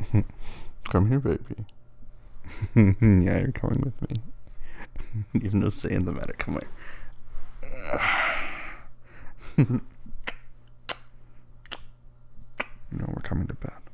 Come here, baby. Yeah, you're coming with me. You have no say in the matter. Come here. We're coming to bed.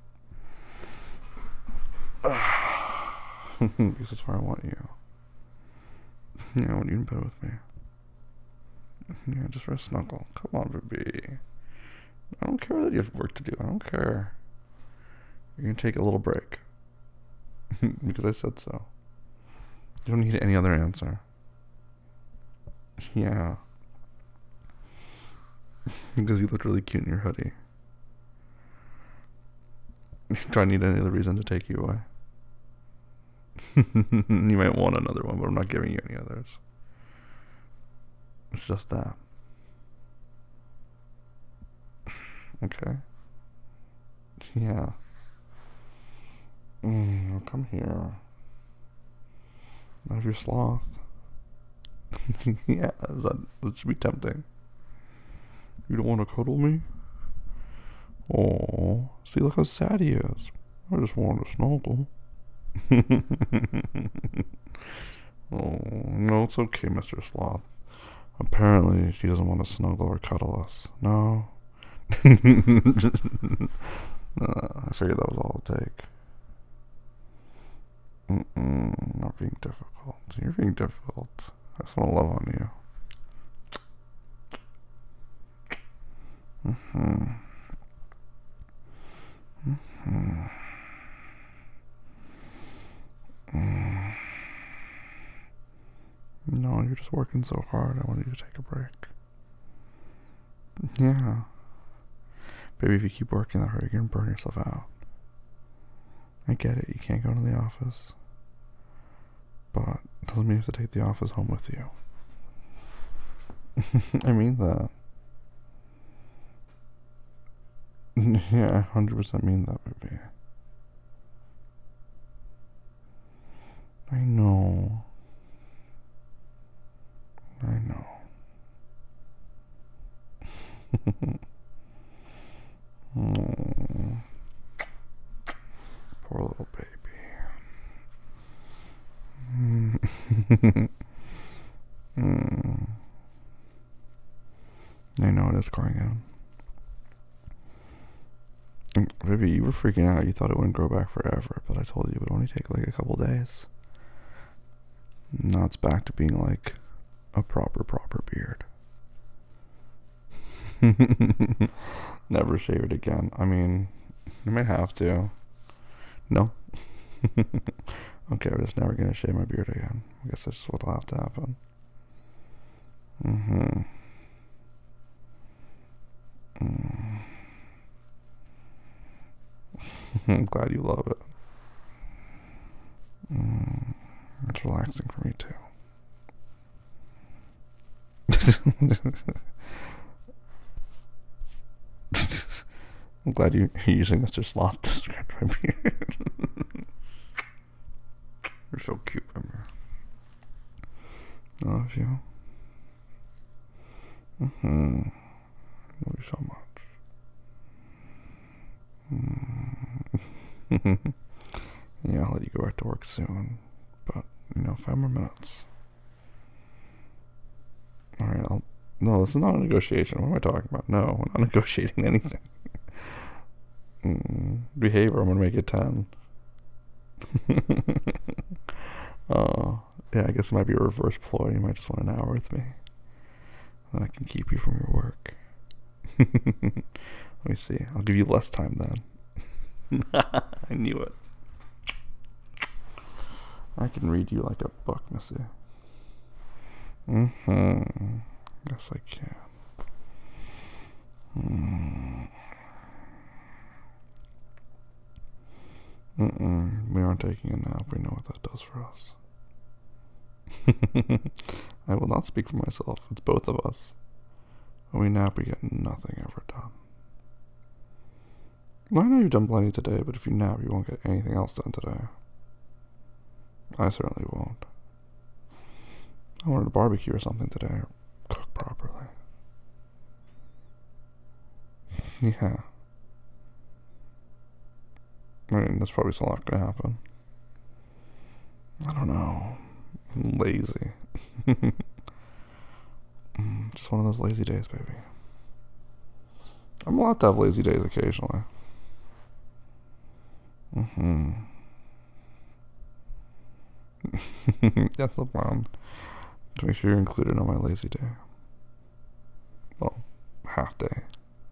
Because that's where I want you. Yeah, I want you in bed with me. Yeah, just for a snuggle. Come on, baby. I don't care that you have work to do. I don't care. You're gonna take a little break. Because I said so. You don't need any other answer. Yeah. Because you look really cute in your hoodie. Do I need any other reason to take you away? You might want another one, but I'm not giving you any others. It's just that. Okay. Yeah. Come here. Out of your sloth. Yeah, that should be tempting. You don't want to cuddle me? Oh, see, look how sad he is. I just wanted to snuggle. Oh, no, it's okay, Mr. Sloth. Apparently, she doesn't want to snuggle or cuddle us. No. I figured that was all it'll take. Not being difficult. You're being difficult. I just want to love on you. No, you're just working so hard. I want you to take a break. Yeah. Baby, if you keep working that hard, you're going to burn yourself out. I get it. You can't go to the office. But it doesn't mean you have to take the office home with you. I mean that. Yeah, I 100% mean that, baby. I know. Oh, poor little baby. I know it is crying out. Baby, you were freaking out. You thought it wouldn't grow back forever, but I told you it would only take like a couple days. Now it's back to being like a proper beard. Never shave it again. I mean, you might have to. No? Okay, we're just never gonna shave my beard again. I guess that's what'll have to happen. I'm glad you love it. It's relaxing for me too. I'm glad you're using Mr. Sloth to scratch my beard. You're so cute, remember? I love you. Love you so much. Yeah, I'll let you go back to work soon. But, 5 more minutes. Alright, No, this is not a negotiation. What am I talking about? No, we're not negotiating anything. Behavior, I'm gonna make it 10. Oh, yeah, I guess it might be a reverse ploy. You might just want an hour with me. Then I can keep you from your work. Let me see. I'll give you less time then. I knew it. I can read you like a book, Missy. Yes, I can. We aren't taking a nap. We know what that does for us. I will not speak for myself. It's both of us. When we nap, we get nothing ever done. Well, I know you've done plenty today, but if you nap, you won't get anything else done today. I certainly won't. I wanted a barbecue or something today, or cook properly. Yeah. I mean, there's probably still not gonna happen. I don't know. I'm lazy. Just one of those lazy days, baby. I'm allowed to have lazy days occasionally. That's the plan. To make sure you're included on my lazy day. Well, half day.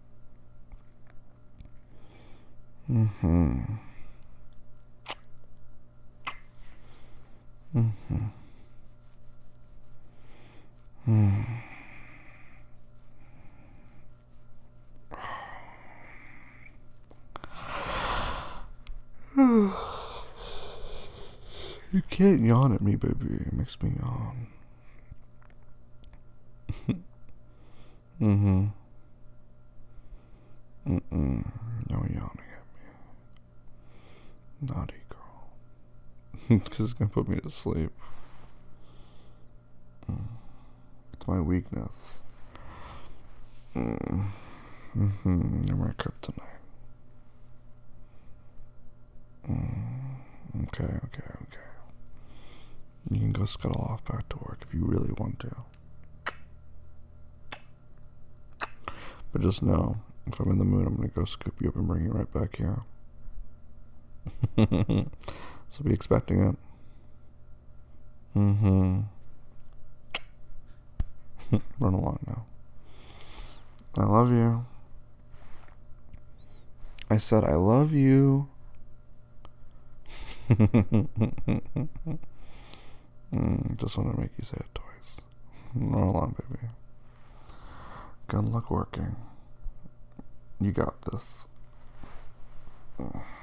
You can't yawn at me, baby. It makes me yawn. No yawning at me. Naughty girl. Because it's gonna put me to sleep. It's my weakness. You're my kryptonite. Okay. You can go scuttle off back to work if you really want to. But just know, if I'm in the mood, I'm gonna go scoop you up and bring you right back here. So be expecting it. Run along now. I love you. I said I love you. Just want to make you say it twice. Run along, baby. Good luck working. You got this.